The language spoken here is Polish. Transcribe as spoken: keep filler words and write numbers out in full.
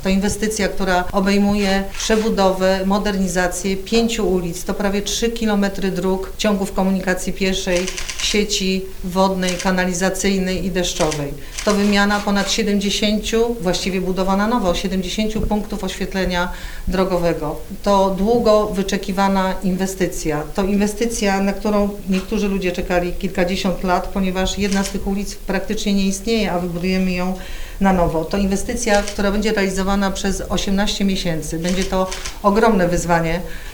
To inwestycja, która obejmuje przebudowę, modernizację pięciu ulic, to prawie trzy kilometry dróg, ciągów komunikacji pieszej, sieci wodnej, kanalizacyjnej i deszczowej. To wymiana ponad siedemdziesięciu, właściwie budowa na nowo, siedemdziesięciu punktów oświetlenia drogowego. To długo wyczekiwana inwestycja. To inwestycja, na którą niektórzy ludzie czekali kilkadziesiąt lat, ponieważ jedna z tych ulic praktycznie nie istnieje, a wybudujemy ją na nowo. To inwestycja, która będzie realizowana przez osiemnaście miesięcy. Będzie to ogromne wyzwanie